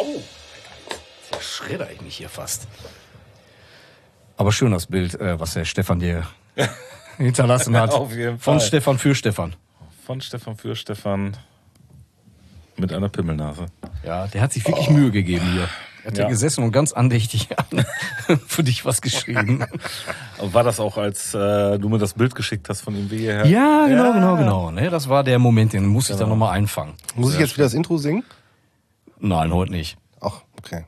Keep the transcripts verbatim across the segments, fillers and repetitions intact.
Oh, da schredder ich mich hier fast. Aber schön das Bild, äh, was der Stefan dir hinterlassen hat. Auf jeden Fall. Von Stefan für Stefan. Von Stefan für Stefan mit einer Pimmelnase. Ja, der hat sich wirklich oh. Mühe gegeben hier. Er hat ja. hier gesessen und ganz andächtig für dich was geschrieben. War das auch, als äh, du mir das Bild geschickt hast von ihm wie hierher? Ja, genau, ja. genau, genau. Ne, das war der Moment, den muss genau. ich dann nochmal einfangen. Muss ich jetzt wieder das Intro singen? Nein, heute nicht. Ach, okay.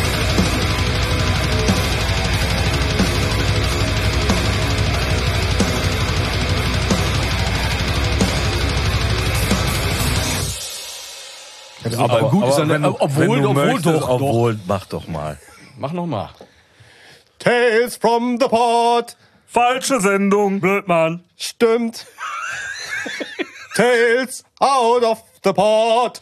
Aber, aber gut, aber ist eine, wenn du, obwohl, wenn du obwohl, möchtest, doch, obwohl, doch. mach doch mal. Mach noch mal. Tales from the Pod. Falsche Sendung, Blödmann. Stimmt. Tales out of the Pod.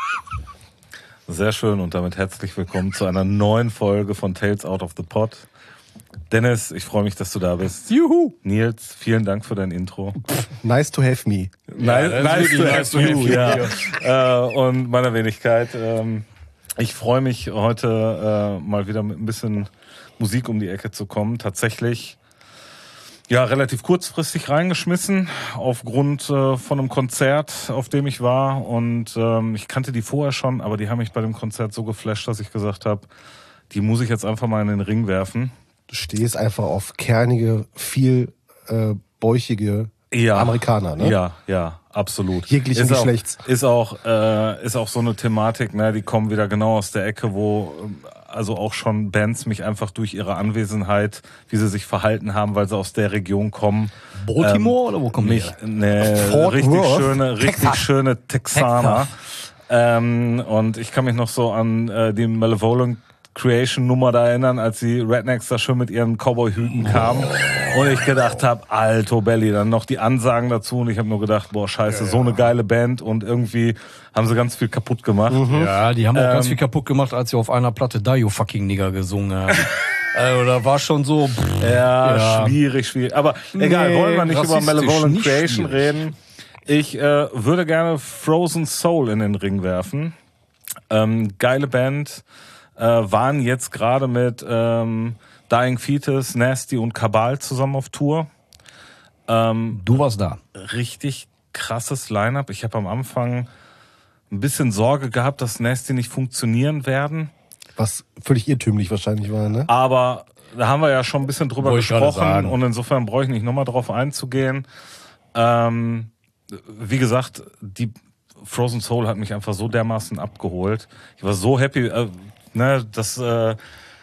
Sehr schön und damit herzlich willkommen zu einer neuen Folge von Tales out of the Pod. Dennis, ich freue mich, dass du da bist. Juhu. Nils, vielen Dank für dein Intro. Nice to have me. Nice, ja, nice, to, nice to have you. Ja. äh, und meiner Wenigkeit. Ähm, ich freue mich heute äh, mal wieder mit ein bisschen Musik um die Ecke zu kommen. Tatsächlich ja relativ kurzfristig reingeschmissen aufgrund äh, von einem Konzert, auf dem ich war. Und ähm, ich kannte die vorher schon, aber die haben mich bei dem Konzert so geflasht, dass ich gesagt habe, die muss ich jetzt einfach mal in den Ring werfen. Du stehst einfach auf kernige, viel äh, bäuchige ja, Amerikaner, ne? Ja, ja, absolut. Jeglichen ist Geschlechts. Auch, ist auch äh, ist auch so eine Thematik, ne? Die kommen wieder genau aus der Ecke, wo also auch schon Bands mich einfach durch ihre Anwesenheit, wie sie sich verhalten haben, weil sie aus der Region kommen. Baltimore ähm, oder wo kommen mich, die? Ne, Fort richtig Worth, schöne, richtig Texas. schöne Texaner. Ähm, und ich kann mich noch so an äh, die Malevolent Creation-Nummer da erinnern, als die Rednecks da schön mit ihren Cowboy-Hüten kamen und ich gedacht habe, alto Belly, dann noch die Ansagen dazu und ich habe nur gedacht, boah scheiße, ja, so eine geile Band und irgendwie haben sie ganz viel kaputt gemacht. Mhm. Ja, die haben auch ähm, ganz viel kaputt gemacht, als sie auf einer Platte Die You Fucking Nigger gesungen haben. Also da war schon so... Pff, ja, ja, schwierig, schwierig. Aber egal, nee, wollen wir nicht über Malevolent nicht Creation schwierig. reden. Ich äh, würde gerne Frozen Soul in den Ring werfen. Ähm, geile Band. Äh, waren jetzt gerade mit ähm, Dying Fetus, Nasty und Kabal zusammen auf Tour. Ähm, du warst da. Richtig krasses Line-Up. Ich habe am Anfang ein bisschen Sorge gehabt, dass Nasty nicht funktionieren werden. Was völlig irrtümlich wahrscheinlich war, ne? Aber da haben wir ja schon ein bisschen drüber Wollte ich gerade gesprochen sagen. und insofern brauche ich nicht nochmal drauf einzugehen. Ähm, wie gesagt, die Frozen Soul hat mich einfach so dermaßen abgeholt. Ich war so happy, äh, ne, dass äh,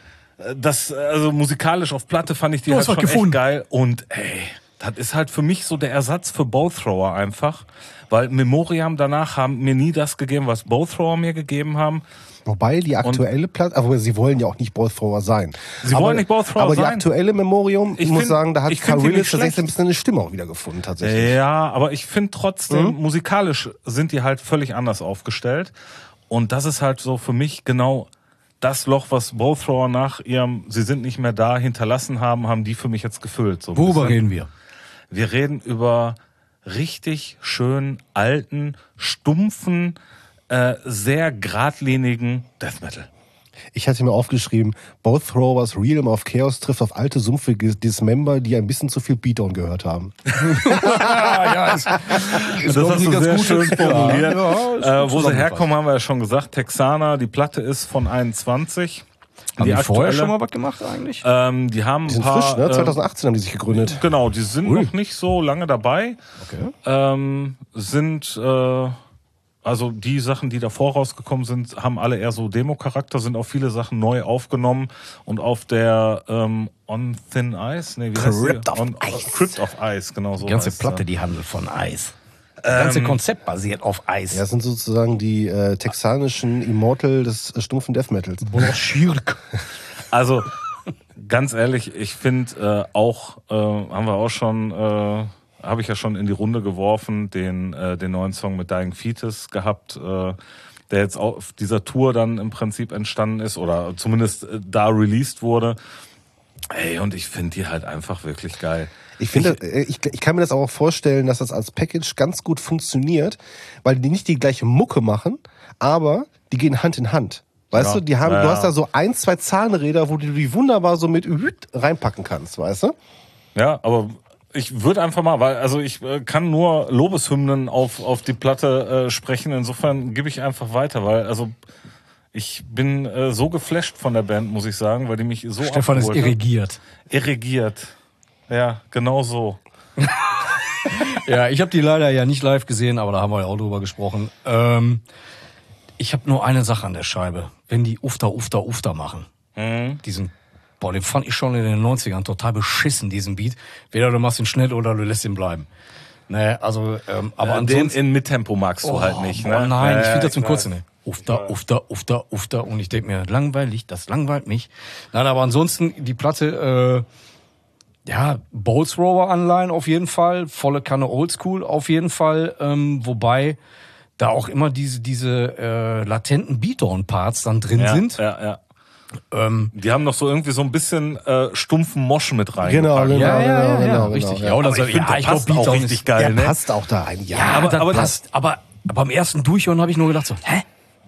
das also musikalisch auf Platte fand ich die Du halt hast was schon gefunden. echt geil und ey, das ist halt für mich so der Ersatz für Bow Thrower einfach, weil Memoriam danach haben mir nie das gegeben, was Bow Thrower mir gegeben haben. Wobei die aktuelle Platte, aber sie wollen ja auch nicht Bow Thrower sein. Sie aber, wollen nicht Bow Thrower aber sein. Aber die aktuelle Memoriam, ich muss find, sagen, da hat Carl Willis tatsächlich ein bisschen eine Stimme auch wieder gefunden, tatsächlich. Ja, aber ich finde trotzdem, Mhm. musikalisch sind die halt völlig anders aufgestellt. Und das ist halt so für mich genau das Loch, was Bow Thrower nach ihrem Sie sind nicht mehr da hinterlassen haben, haben die für mich jetzt gefüllt. So Worüber reden wir? Wir reden über richtig schön alten, stumpfen, äh, sehr geradlinigen Death Metal. Ich hatte mir aufgeschrieben, Both Throwers Realm of Chaos trifft auf alte, sumpfige Dismember, die ein bisschen zu viel Beatdown gehört haben. ja, ist, Das hast du sehr schön formuliert. Ja, ja, äh, wo sie herkommen, haben wir ja schon gesagt. Texaner, die Platte ist von einundzwanzig. Haben die, die vorher aktuelle, schon mal was gemacht eigentlich? Ähm, die haben Die sind ein paar, frisch, ne? äh, zwanzig achtzehn haben die sich gegründet. Genau, die sind Ui. noch nicht so lange dabei. Okay. Ähm, sind, äh, also die Sachen, die davor rausgekommen sind, haben alle eher so Demo-Charakter, sind auch viele Sachen neu aufgenommen und auf der ähm, On Thin Ice, nee, wie heißt Crypt die? of On, Ice. Crypt of Ice, genau so. Die ganze heißt Platte, sie. die handelt von Eis. Das ganze Ähm, Konzept basiert auf Eis. Ja, das sind sozusagen die äh, texanischen Immortal des äh, stumpfen Death Metals. Also, ganz ehrlich, ich finde äh, auch, äh, haben wir auch schon, äh, habe ich ja schon in die Runde geworfen, den äh, den neuen Song mit Dying Fetus gehabt, äh, der jetzt auf dieser Tour dann im Prinzip entstanden ist oder zumindest äh, da released wurde. Ey, und ich finde die halt einfach wirklich geil. Ich finde, ich, ich, ich kann mir das auch vorstellen, dass das als Package ganz gut funktioniert, weil die nicht die gleiche Mucke machen, aber die gehen Hand in Hand. Weißt Ja. du, die haben, Ja, du ja. hast da so ein, zwei Zahnräder, wo du die wunderbar so mit Hüt reinpacken kannst, weißt du? Ja, aber ich würde einfach mal, weil also ich äh, kann nur Lobeshymnen auf auf die Platte äh, sprechen. Insofern gebe ich einfach weiter, weil also ich bin äh, so geflasht von der Band, muss ich sagen, weil die mich so Stefan ist abgeholt hat. irrigiert. Irrigiert. Ja, genau so. Ja, ich habe die leider ja nicht live gesehen, aber da haben wir ja auch drüber gesprochen. Ähm, ich habe nur eine Sache an der Scheibe. Wenn die Ufta, Ufta, Ufta machen, Mhm. diesen, boah, den fand ich schon in den neunzigern total beschissen, diesen Beat. Weder du machst ihn schnell oder du lässt ihn bleiben. Ne, also, ähm, aber Äh, den ansonsten... in Mittempo magst du halt nicht, boah, ne? nein, ich Ja, finde das zum klar. Kotzen, ne. Ufta, Ufta, Ufta, Ufta. Und ich denk mir, langweilig, das langweilt mich. Nein, aber ansonsten, die Platte, äh, ja, Bowl Thrower Anleihen auf jeden Fall, volle Kanne Oldschool auf jeden Fall, ähm, wobei da auch immer diese diese äh, latenten Beatdown-Parts dann drin Ja, sind. ja, ja. Ähm, Die haben noch so irgendwie so ein bisschen äh, stumpfen Mosch mit rein. Genau, genau, ja, ja, ja, genau, ja, genau, richtig. genau, Ja, oder Aber so, ich finde, ja, der ich glaube, passt auch Beatdown richtig ist, geil, Der ne? passt auch da rein, ja. ja, aber- aber, das aber das- passt. Aber beim ersten Durchhören habe ich nur gedacht so, hä?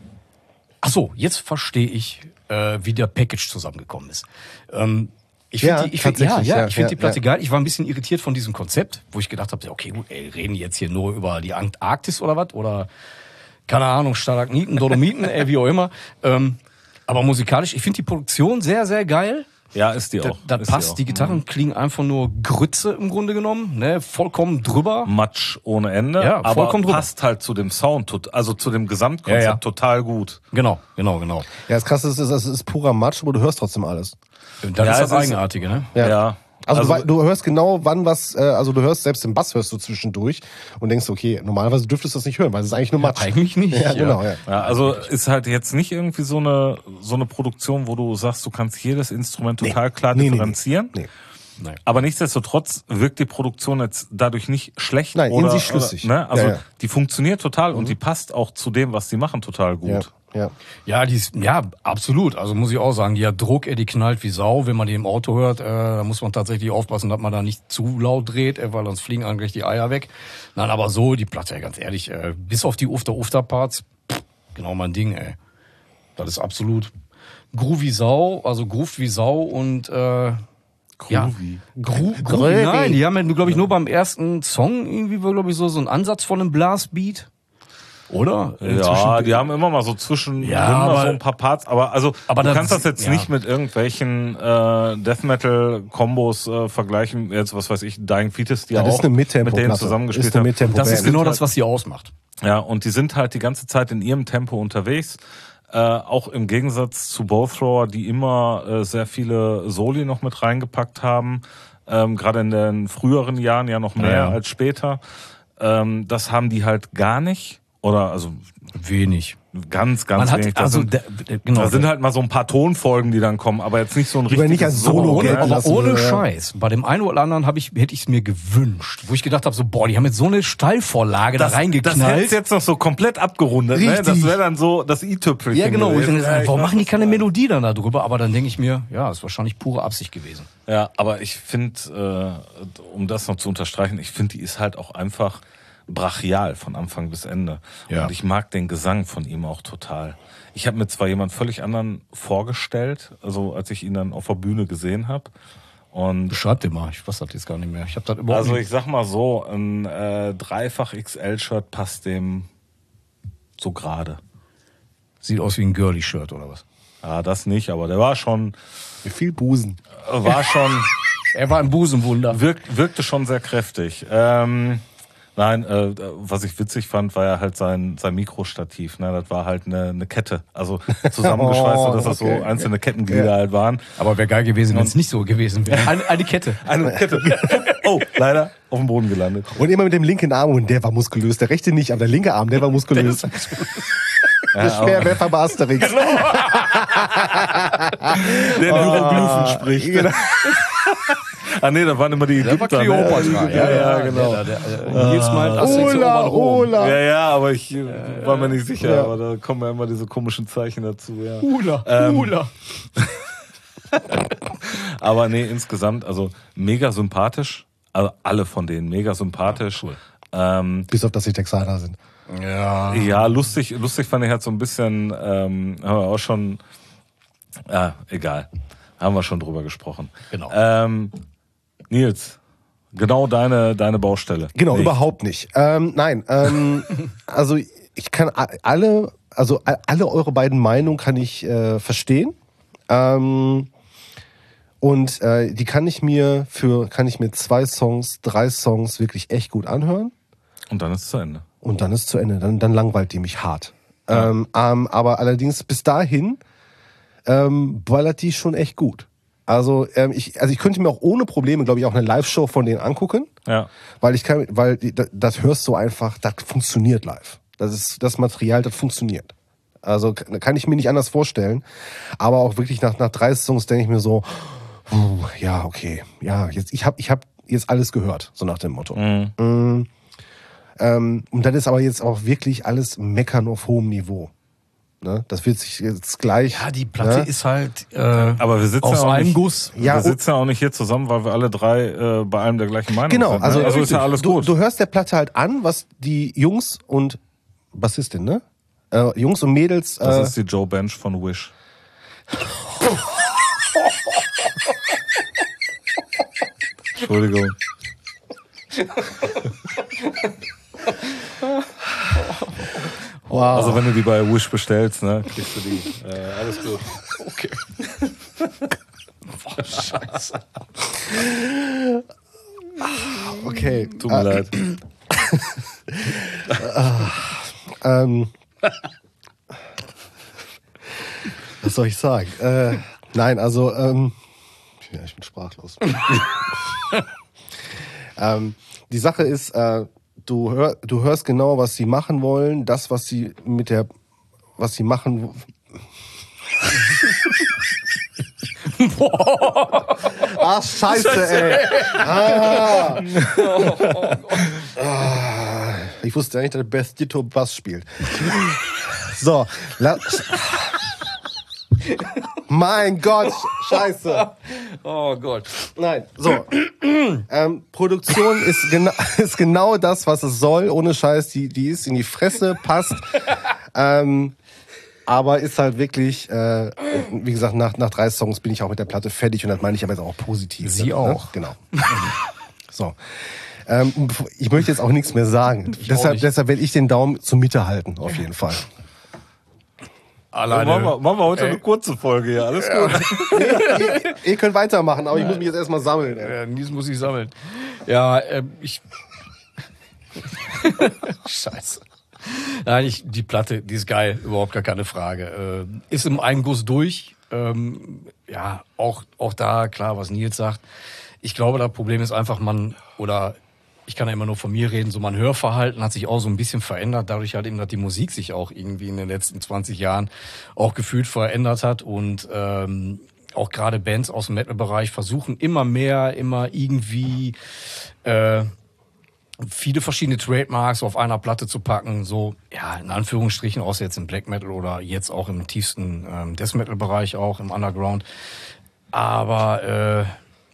Ach so, jetzt verstehe ich, äh, wie der Package zusammengekommen ist. Ähm, ich finde Ja, die, ich find, ja, tatsächlich, ja, ja, ich finde ja, die Platte ja. geil. Ich war ein bisschen irritiert von diesem Konzept, wo ich gedacht habe, okay, gut, ey, reden die jetzt hier nur über die Antarktis oder was? Oder, keine Ahnung, Stalagniten, Dolomiten, ey, wie auch immer. Ähm, aber musikalisch, ich finde die Produktion sehr, sehr geil. Ja, ist die Das, auch. das ist passt, auch. die Gitarren klingen einfach nur Grütze im Grunde genommen, ne, vollkommen drüber. Matsch ohne Ende, Ja, aber vollkommen drüber. passt halt zu dem Sound, tot- also zu dem Gesamtkonzept Ja, ja. total gut. Genau, genau, genau. Ja, das Krasse ist, es ist, es ist purer Matsch, aber du hörst trotzdem alles. Das Ja, ist es das ist- Eigenartige, ne? Ja. Ja. Also, Also- du, wei- du hörst genau, wann was, äh, also du hörst selbst den Bass hörst du zwischendurch und denkst, okay, normalerweise dürftest du das nicht hören, weil es ist eigentlich nur Matsch. Eigentlich nicht. Ja, genau, ja. Ja, also ist halt jetzt nicht irgendwie so eine so eine Produktion, wo du sagst, du kannst jedes Instrument total klar Nee, nee, nee. differenzieren. Nee. Nein. Aber nichtsdestotrotz wirkt die Produktion jetzt dadurch nicht schlecht. Nein, in oder, sich schlüssig. Oder, ne? Also Ja, ja. die funktioniert total und die passt auch zu dem, was die machen, total Ja, gut. ja. Ja, die ist, ja, absolut. Also muss ich auch sagen, die hat Druck, ey, die knallt wie Sau. Wenn man die im Auto hört, äh, da muss man tatsächlich aufpassen, dass man da nicht zu laut dreht, äh, weil sonst fliegen eigentlich die Eier weg. Nein, aber so, die Platte, ganz ehrlich, äh, bis auf die Ufter-Ufter-Parts, pff, genau mein Ding, ey. Das ist absolut groovy Sau, also groovt wie Sau und, äh, ja, Gro groovy. Nein, die haben ja, glaube ich, nur beim ersten Song irgendwie, glaube ich, so, so einen Ansatz von einem Blastbeat. Oder? Ja, Inzwischen- die haben immer mal so zwischen Ja, drin mal aber- so ein paar Parts, aber also Aber du das- kannst das jetzt ja. nicht mit irgendwelchen äh, Death Metal Kombos äh, vergleichen. Jetzt was weiß ich, Dying Fetus, die Ja, ja, das auch ist eine Mittempo-Platte. mit denen zusammengespielt Ist eine haben. Mittempo- Das ist Band. genau halt- das, was sie ausmacht. Ja, und die sind halt die ganze Zeit in ihrem Tempo unterwegs. Äh, auch im Gegensatz zu Bowthrower, die immer äh, sehr viele Soli noch mit reingepackt haben. Ähm, Gerade in den früheren Jahren ja noch mehr Ja, ja. als später. Ähm, das haben die halt gar nicht. Oder also Wenig. ganz, ganz Man hat, wenig. Da also, sind, der, der, genau. da sind halt mal so ein paar Tonfolgen, die dann kommen, aber jetzt nicht so ein Die man richtiges nicht als Solo Solo, gelten ne? aber lassen ohne würde, ja. Scheiß. Bei dem einen oder anderen hab ich, hätte ich es mir gewünscht, wo ich gedacht habe, so, boah, die haben jetzt so eine Steilvorlage Das, da das reingeknallt. hätt's jetzt noch so komplett abgerundet. Ne? Richtig. Das wäre dann so das i-Tüpfelchen. Ja, genau. Wo ich dann gewesen. gesagt, Ja, warum ich machen die weiß, keine was du Melodie dann da drüber? Aber dann denke ich mir, ja, ist wahrscheinlich pure Absicht gewesen. Ja, aber ich finde, äh, um das noch zu unterstreichen, ich finde, die ist halt auch einfach brachial von Anfang bis Ende. Ja. Und ich mag den Gesang von ihm auch total. Ich habe mir zwar jemand völlig anderen vorgestellt, also als ich ihn dann auf der Bühne gesehen habe. Und Beschreib dir mal, ich weiß das jetzt gar nicht mehr. Ich habe das überhaupt also nicht. ich sag mal so, ein äh, Dreifach X L-Shirt passt dem so gerade. Sieht aus wie ein Girly-Shirt oder was? Ja, das nicht, aber der war schon, Mit viel Busen. war schon, Er war ein Busenwunder. wirkt, wirkte schon sehr kräftig. Ähm, nein, äh, was ich witzig fand, war ja halt sein, sein Mikrostativ. Ne? Das war halt eine, eine Kette. Also zusammengeschweißt, Oh, dass das okay. so einzelne Kettenglieder halt waren. Aber wäre geil gewesen, wenn es nicht so gewesen wäre. Eine, eine Kette. Eine Kette. Oh, leider auf dem Boden gelandet. Und immer mit dem linken Arm, und der war muskulös. Der rechte nicht, aber der linke Arm, der war muskulös. Der Schwerwerfer bei Asterix. Der in Hieroglyphen spricht. Genau. Ah nee, da waren immer die Der war Ägypter. Kleopatra. Ne? Ja, ja, genau. Der, der, der, Nils meint, Asterix Ola, erobert Rom. Ola. Ja, ja, aber ich äh, war mir nicht sicher, Ja. aber da kommen ja immer diese komischen Zeichen dazu, ja. Ula, Ähm, Ula. Aber nee, insgesamt, also mega sympathisch. Also alle von denen mega sympathisch. Ja, cool. ähm, Bis auf, dass sie Texaner sind. Ja. Ja, lustig, lustig fand ich halt so ein bisschen, ähm, haben wir auch schon, ja, egal, haben wir schon drüber gesprochen. Genau. Ähm, Nils, genau deine, deine Baustelle. Genau, Nicht. überhaupt nicht. Ähm, nein, ähm, also ich kann a- alle, also a- alle eure beiden Meinungen kann ich äh, verstehen. Ähm, und äh, die kann ich mir für, kann ich mir zwei Songs, drei Songs wirklich echt gut anhören. Und dann ist es zu Ende. Und dann ist zu Ende. Dann, dann langweilt die mich hart. Ja. Ähm, ähm, aber allerdings bis dahin ähm, ballert die schon echt gut. Also ähm, ich, also ich könnte mir auch ohne Probleme, glaube ich, auch eine Live-Show von denen angucken, Ja. weil ich kann, weil die, das, das hörst du einfach, das funktioniert live. Das ist das Material, das funktioniert. Also kann ich mir nicht anders vorstellen. Aber auch wirklich nach nach drei Songs denke ich mir so, puh, ja okay, ja jetzt ich habe ich habe jetzt alles gehört, so nach dem Motto. Mhm. Mhm. Ähm, und das ist aber jetzt auch wirklich alles Meckern auf hohem Niveau. Ne? Das wird sich jetzt gleich. Ja, die Platte ne? ist halt äh, Aber wir sitzen aus ja auch einem nicht, Guss. Ja, wir sitzen ja auch nicht hier zusammen, weil wir alle drei äh, bei allem der gleichen Meinung Genau, sind. Ne? also, also ist ja alles du, gut. Du hörst der Platte halt an, was die Jungs und Bassistin, ne? Äh, Jungs und Mädels. das äh, ist die Joe Bench von Wish. Entschuldigung. wow. Also wenn du die bei Wish bestellst, ne, kriegst du die. Äh, alles gut. Okay. Boah, scheiße. okay. Tut mir leid. Ähm, was soll ich sagen? Äh, nein, also ähm, ja, ich bin sprachlos. ähm, die Sache ist, äh, du, hör, du hörst genau, was sie machen wollen, das, was sie mit der, was sie machen. Ach, scheiße, ey. Ah. Ah. Ich wusste eigentlich, dass Beth Ditto Bass spielt. So. La mein Gott, scheiße. Oh Gott. Nein, so. ähm, Produktion ist, gena ist genau das, was es soll. Ohne Scheiß, die, die ist in die Fresse, passt. ähm, aber ist halt wirklich, äh, wie gesagt, nach, nach drei Songs bin ich auch mit der Platte fertig und das meine ich aber jetzt auch positiv. Sie ne? auch. Genau. So. Ähm, ich möchte jetzt auch nichts mehr sagen. Ich deshalb, nicht. deshalb werde ich den Daumen zur Mitte halten, auf jeden Fall. Alleine. Machen wir, machen wir heute eine kurze Folge hier, alles gut. ihr, ihr könnt weitermachen, aber ich muss mich jetzt erstmal sammeln. Ey. Ja, Nils muss ich sammeln. Ja, ähm, ich. Scheiße. Nein, ich, die Platte, die ist geil, überhaupt gar keine Frage. Äh, ist im einen Guss durch. Ähm, ja, auch, auch da, klar, was Nils sagt. Ich glaube, das Problem ist einfach, man, oder ich kann ja immer nur von mir reden, so mein Hörverhalten hat sich auch so ein bisschen verändert, dadurch halt eben, dass die Musik sich auch irgendwie in den letzten zwanzig Jahren auch gefühlt verändert hat und ähm, auch gerade Bands aus dem Metal-Bereich versuchen immer mehr, immer irgendwie äh, viele verschiedene Trademarks auf einer Platte zu packen, so, ja, in Anführungsstrichen, außer jetzt im Black Metal oder jetzt auch im tiefsten ähm, Death Metal-Bereich, auch im Underground. Aber äh,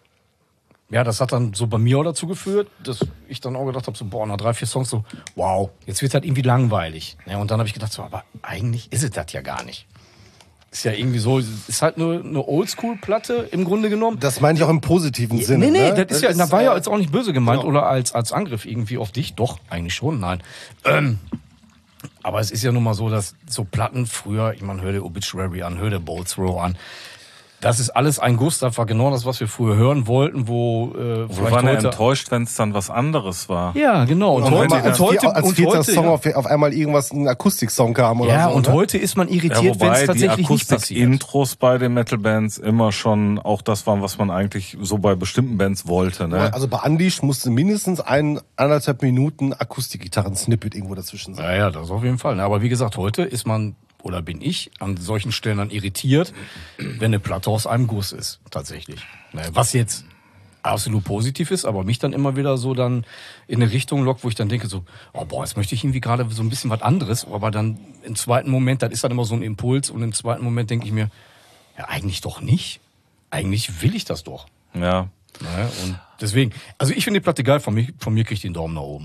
ja, das hat dann so bei mir auch dazu geführt, dass ich dann auch gedacht habe, so, boah, nach drei, vier Songs so, wow, jetzt wird halt irgendwie langweilig. Ja, und dann habe ich gedacht, so, aber eigentlich ist es das ja gar nicht. Ist ja irgendwie so, ist halt nur eine Oldschool-Platte im Grunde genommen. Das meine ich auch im positiven Sinne. Nee, nee, ne? das ist ja, da war ja jetzt auch nicht böse gemeint genau. oder als, als Angriff irgendwie auf dich. Doch, eigentlich schon, nein. Ähm, aber es ist ja nun mal so, dass so Platten früher, ich meine, hör dir Obituary an, hör dir Bolt Throw an. Das ist alles ein Guss, das war genau das, was wir früher hören wollten, wo äh, Wir vielleicht waren ja heute... enttäuscht, wenn es dann was anderes war. Ja, genau. Und, Und heute, heute, als, und heute, vier, als und vierter heute, Song ja. auf, auf einmal irgendwas, ein Akustiksong kam oder Ja, so. und ne? heute ist man Ja, irritiert, wenn es wobei die tatsächlich nicht passiert. Akustik-Intros bei den Metal-Bands immer schon auch das waren, was man eigentlich so bei bestimmten Bands wollte. Ne? Also bei Unleashed musste mindestens ein anderthalb Minuten Akustikgitarren-Snippet irgendwo dazwischen sein. Ja, ja, das auf jeden Fall. Aber wie gesagt, heute ist man, oder bin ich, an solchen Stellen dann irritiert, wenn eine Platte aus einem Guss ist, tatsächlich. Was jetzt absolut positiv ist, aber mich dann immer wieder so dann in eine Richtung lockt, wo ich dann denke so, oh boah, jetzt möchte ich irgendwie gerade so ein bisschen was anderes, aber dann im zweiten Moment, das ist dann immer so ein Impuls und im zweiten Moment denke ich mir, ja, eigentlich doch nicht. Eigentlich will ich das doch. Ja. Naja, und deswegen, also ich finde die Platte geil, von mir, von mir kriegt die einen Daumen nach oben.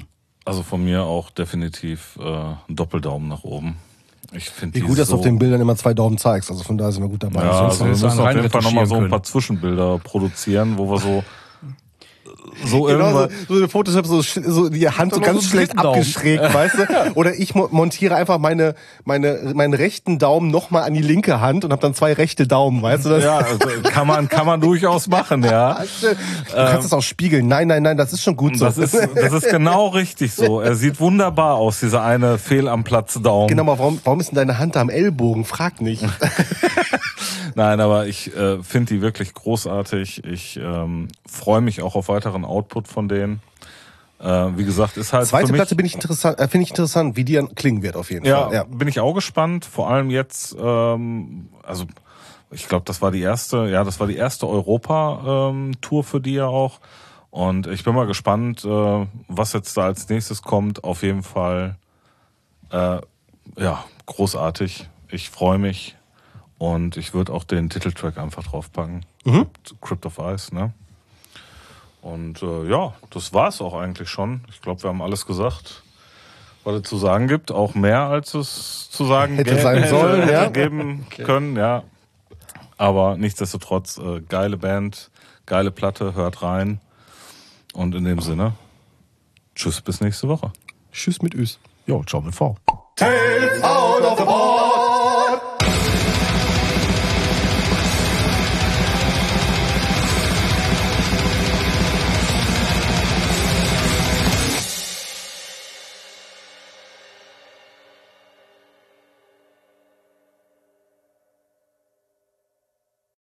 Also von mir auch definitiv äh, ein Doppeldaumen nach oben. Ich finde Wie gut, dass so, du auf den Bildern immer zwei Daumen zeigst. Also von daher sind wir gut dabei. Ja, Sonst also wir hättest du müssen einen auf jeden Fall nochmal so ein reinretuschieren paar Zwischenbilder produzieren, wo wir so so Genau, so, irgendwann... so eine Photoshop, so, sch- so die Hand so noch ganz so einen schlecht dritten Daumen. abgeschrägt, weißt du? Oder ich mo- montiere einfach meine, meine, meinen rechten Daumen nochmal an die linke Hand und habe dann zwei rechte Daumen, weißt du? Das, Ja, also kann man kann man durchaus machen, ja. du kannst es auch spiegeln. Nein, nein, nein, das ist schon gut so. Das ist das ist genau richtig so. Er sieht wunderbar aus, dieser eine Fehl am Platz Daumen. Genau, aber warum, warum ist denn deine Hand da am Ellbogen? Frag nicht. Nein, aber ich äh, finde die wirklich großartig. Ich ähm, freue mich auch auf weiteren Output von denen. Äh, wie gesagt, ist halt Zweite für mich, Platte bin ich interessant, äh, finde ich interessant, wie die dann klingen wird auf jeden ja, Fall. Ja. bin ich auch gespannt. Vor allem jetzt, ähm, also ich glaube, das war die erste, ja, das war die erste Europa-Tour für die ja auch. Und ich bin mal gespannt, äh, was jetzt da als nächstes kommt. Auf jeden Fall, äh, ja, großartig. Ich freue mich. Und ich würde auch den Titeltrack einfach draufpacken. Mhm. Crypt of Ice, ne? Und äh, ja, das war's auch eigentlich schon. Ich glaube, wir haben alles gesagt, was es zu sagen gibt. Auch mehr, als es zu sagen Hätte gä- sein sollen, hätte ja. geben können, ja. Aber nichtsdestotrotz, äh, geile Band, geile Platte, hört rein. Und in dem Sinne, tschüss, bis nächste Woche. Tschüss mit Ös. Jo, ciao mit V. Tales out of the ball.